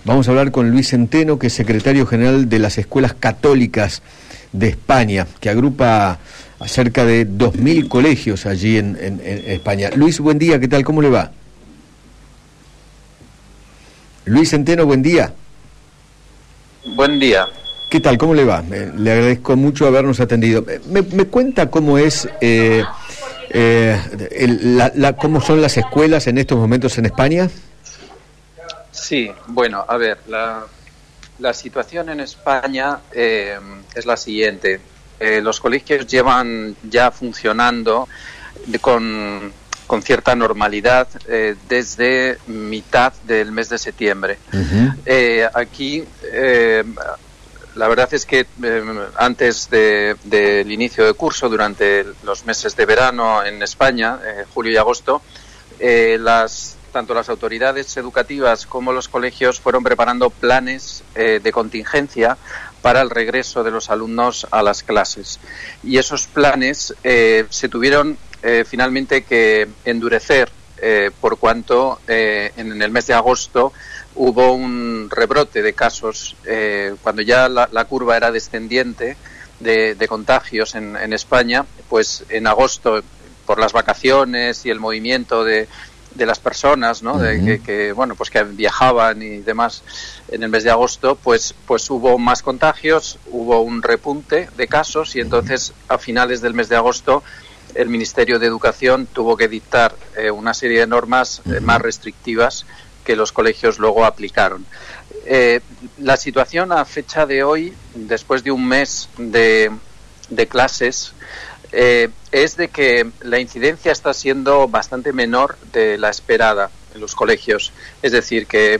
Vamos a hablar con Luis Centeno, que es secretario general de las Escuelas Católicas de España, que agrupa a cerca de 2.000 colegios allí en España. Luis, buen día, ¿qué tal? ¿Cómo le va? Luis Centeno, buen día. Buen día. ¿Qué tal? ¿Cómo le va? Le agradezco mucho habernos atendido. ¿Me cuenta cómo es, cómo son las escuelas en estos momentos en España? Sí, bueno, a ver, la situación en España es la siguiente. Los colegios llevan ya funcionando con cierta normalidad desde mitad del mes de septiembre. Uh-huh. Aquí, la verdad es que antes del inicio de curso, durante los meses de verano en España, julio y agosto, tanto las autoridades educativas como los colegios fueron preparando planes de contingencia para el regreso de los alumnos a las clases. Y esos planes se tuvieron finalmente que endurecer por cuanto en el mes de agosto hubo un rebrote de casos cuando ya la curva era descendiente de contagios en España. Pues en agosto, por las vacaciones y el movimiento de las personas, ¿no? Uh-huh. que viajaban y demás en el mes de agosto, pues hubo más contagios, hubo un repunte de casos y entonces a finales del mes de agosto el Ministerio de Educación tuvo que dictar una serie de normas más restrictivas que los colegios luego aplicaron. La situación a fecha de hoy, después de un mes de clases, es de que la incidencia está siendo bastante menor de la esperada en los colegios. Es decir, que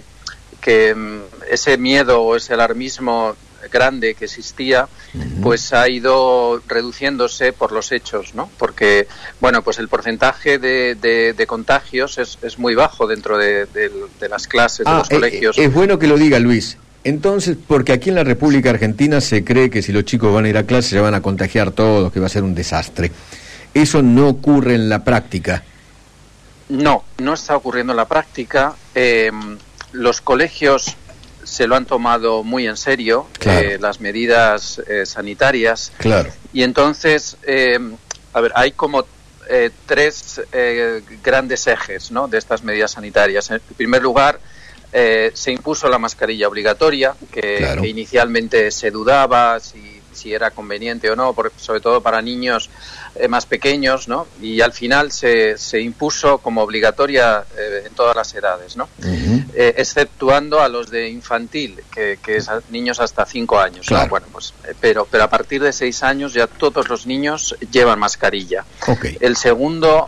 ese miedo o ese alarmismo grande que existía, pues ha ido reduciéndose por los hechos, ¿no? Porque, bueno, pues el porcentaje de contagios es muy bajo dentro de las clases, de los colegios. Es bueno que lo diga, Luis. Entonces, porque aquí en la República Argentina se cree que si los chicos van a ir a clase se van a contagiar todos, que va a ser un desastre. ¿Eso no ocurre en la práctica? No está ocurriendo en la práctica. Los colegios se lo han tomado muy en serio, claro. Las medidas sanitarias. Claro. Y entonces, hay como tres grandes ejes, ¿no?, de estas medidas sanitarias. En primer lugar, se impuso la mascarilla obligatoria, que inicialmente se dudaba si era conveniente o no, sobre todo para niños más pequeños, ¿no? Y al final se impuso como obligatoria en todas las edades, ¿no? Uh-huh. Exceptuando a los de infantil, que es a niños hasta 5 años. Claro. ¿No? Bueno, pues, pero a partir de 6 años ya todos los niños llevan mascarilla. Okay. El segundo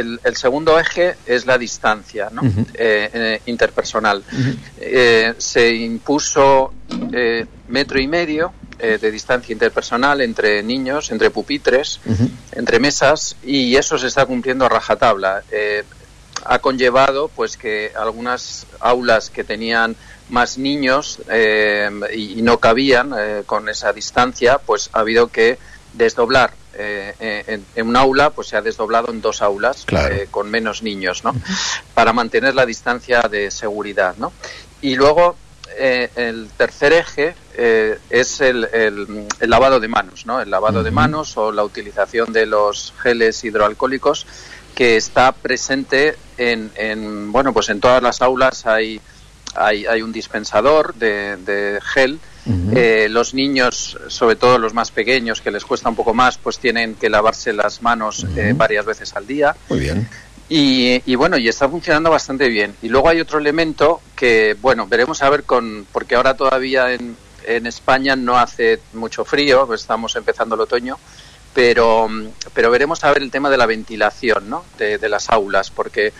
eje es la distancia, ¿no? Uh-huh. Interpersonal. Uh-huh. Se impuso 1,5 metros de distancia interpersonal entre niños, entre pupitres, uh-huh, entre mesas, y eso se está cumpliendo a rajatabla. Ha conllevado pues que algunas aulas que tenían más niños y no cabían con esa distancia, pues ha habido que desdoblar. En un aula pues se ha desdoblado en 2 aulas, claro, con menos niños, ¿no? Uh-huh, para mantener la distancia de seguridad, ¿no? Y luego el tercer eje es el lavado de manos, ¿no? El lavado, uh-huh, de manos o la utilización de los geles hidroalcohólicos, que está presente en todas las aulas hay un dispensador de gel. Uh-huh. Los niños, sobre todo los más pequeños, que les cuesta un poco más, pues tienen que lavarse las manos, uh-huh, varias veces al día. Muy bien. Y está funcionando bastante bien. Y luego hay otro elemento que, veremos a ver porque ahora todavía en España no hace mucho frío, estamos empezando el otoño, pero veremos a ver el tema de la ventilación, ¿no?, de las aulas, porque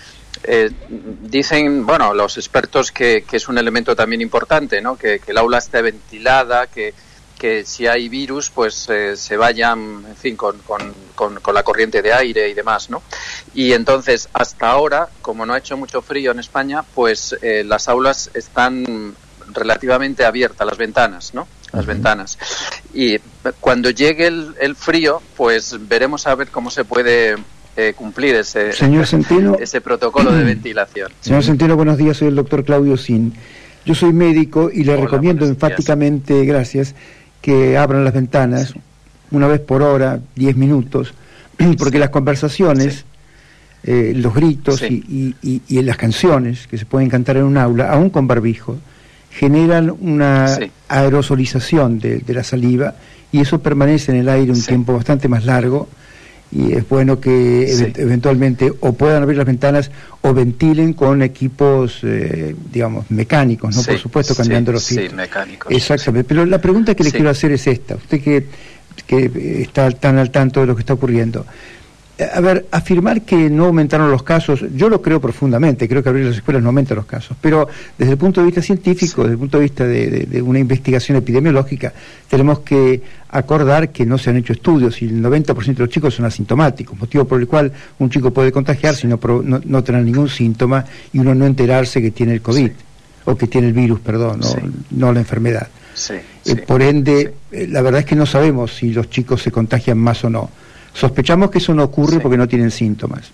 dicen, los expertos que es un elemento también importante, ¿no?, que el aula esté ventilada, que si hay virus, pues se vayan, en fin, con la corriente de aire y demás, ¿no? Y entonces, hasta ahora, como no ha hecho mucho frío en España, pues las aulas están relativamente abiertas, las ventanas, ¿no? Las, uh-huh, ventanas. Y cuando llegue el frío, pues veremos a ver cómo se puede cumplir ese Señor Centeno, ese protocolo de ventilación. Señor Centeno, buenos días, soy el doctor Claudio Sin. Yo soy médico y le recomiendo enfáticamente, gracias, que abran las ventanas una vez por hora, 10 minutos, porque las conversaciones, los gritos y las canciones que se pueden cantar en un aula, aún con barbijo, generan una aerosolización de la saliva, y eso permanece en el aire un tiempo bastante más largo, y es bueno que eventualmente o puedan abrir las ventanas o ventilen con equipos, digamos, mecánicos, ¿no? Por supuesto, cambiando los filtros. Sí, mecánicos. Exactamente. Pero la pregunta que le quiero hacer es esta. Usted que está tan al tanto de lo que está ocurriendo. A ver, afirmar que no aumentaron los casos, yo lo creo profundamente, creo que abrir las escuelas no aumenta los casos, pero desde el punto de vista científico, desde el punto de vista de una investigación epidemiológica, tenemos que acordar que no se han hecho estudios y el 90% de los chicos son asintomáticos, motivo por el cual un chico puede contagiarse y no tener ningún síntoma, y uno no enterarse que tiene el COVID, o que tiene el virus, perdón, no la enfermedad. Por ende, la verdad es que no sabemos si los chicos se contagian más o no. Sospechamos que eso no ocurre porque no tienen síntomas.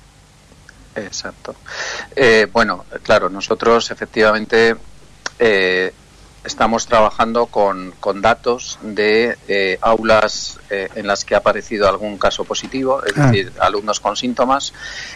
Exacto. Bueno, claro, nosotros efectivamente estamos trabajando con datos de aulas en las que ha aparecido algún caso positivo, es decir, alumnos con síntomas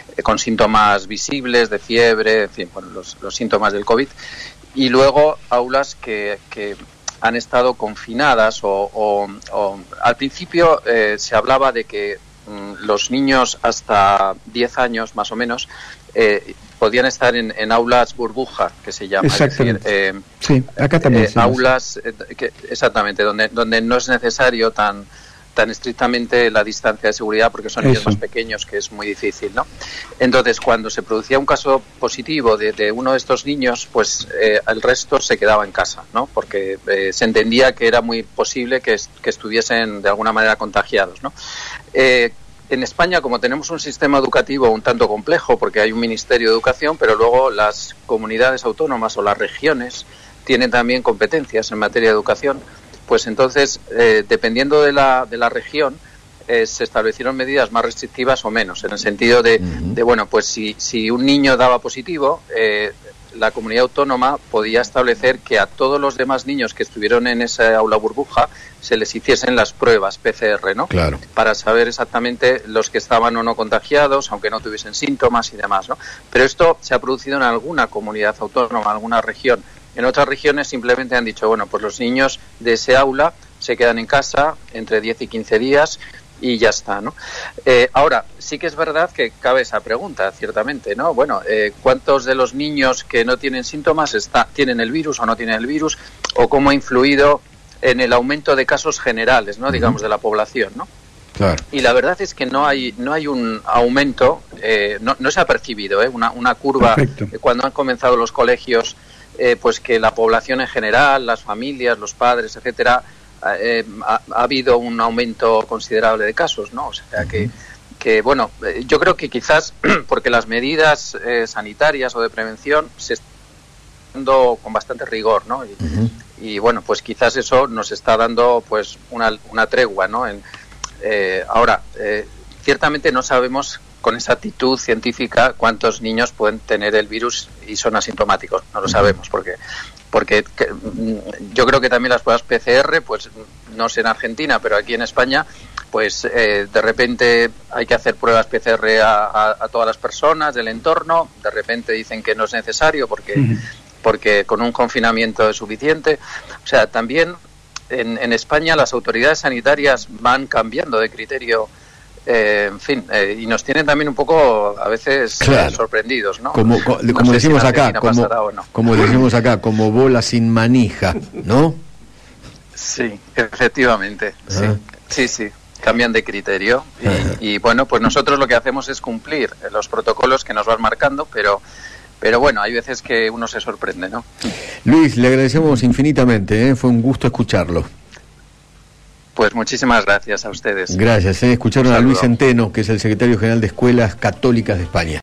visibles de fiebre, en fin, bueno, los síntomas del COVID, y luego aulas que han estado confinadas o al principio se hablaba de que los niños hasta 10 años más o menos podían estar en aulas burbuja, que se llama. Exactamente. Sí, acá también. Aulas, exactamente, donde no es necesario tan estrictamente la distancia de seguridad, porque son niños más pequeños, que es muy difícil, ¿no? Entonces, cuando se producía un caso positivo de uno de estos niños, pues el resto se quedaba en casa, ¿no? Porque se entendía que era muy posible que estuviesen de alguna manera contagiados, ¿no? En España, como tenemos un sistema educativo un tanto complejo, porque hay un Ministerio de Educación, pero luego las comunidades autónomas o las regiones tienen también competencias en materia de educación, pues entonces, dependiendo de la región, se establecieron medidas más restrictivas o menos, en el sentido de bueno, pues si un niño daba positivo, la comunidad autónoma podía establecer que a todos los demás niños que estuvieron en esa aula burbuja se les hiciesen las pruebas PCR, ¿no? Claro. Para saber exactamente los que estaban o no contagiados, aunque no tuviesen síntomas y demás, ¿no? Pero esto se ha producido en alguna comunidad autónoma, alguna región. En otras regiones simplemente han dicho, bueno, pues los niños de ese aula se quedan en casa entre 10 y 15 días y ya está, ¿no? Ahora, sí que es verdad que cabe esa pregunta, ciertamente, ¿no? Bueno, ¿cuántos de los niños que no tienen síntomas tienen el virus o no tienen el virus? ¿O cómo ha influido en el aumento de casos generales, ¿no? Digamos, de la población, ¿no? Claro. Y la verdad es que no hay un aumento, no se ha percibido, una curva. Cuando han comenzado los colegios, pues que la población en general, las familias, los padres, etcétera, ha habido un aumento considerable de casos, ¿no? O sea que bueno, yo creo que quizás porque las medidas sanitarias o de prevención se están dando con bastante rigor, ¿no? Y bueno, pues quizás eso nos está dando pues una tregua, ¿no? Ahora, ciertamente no sabemos con exactitud científica cuántos niños pueden tener el virus y son asintomáticos, no lo sabemos, porque yo creo que también las pruebas PCR, pues no sé en Argentina, pero aquí en España, pues de repente hay que hacer pruebas PCR a todas las personas del entorno, de repente dicen que no es necesario porque con un confinamiento es suficiente. O sea, también en España las autoridades sanitarias van cambiando de criterio, en fin, y nos tienen también un poco a veces sorprendidos, ¿no? Como decimos acá, como decimos acá, como bola sin manija, ¿no? Sí, efectivamente, sí, cambian de criterio y bueno, pues nosotros lo que hacemos es cumplir los protocolos que nos van marcando, pero bueno, hay veces que uno se sorprende, ¿no? Luis, le agradecemos infinitamente, fue un gusto escucharlo. Pues muchísimas gracias a ustedes. Gracias. Escucharon a Luis Centeno, que es el secretario general de Escuelas Católicas de España.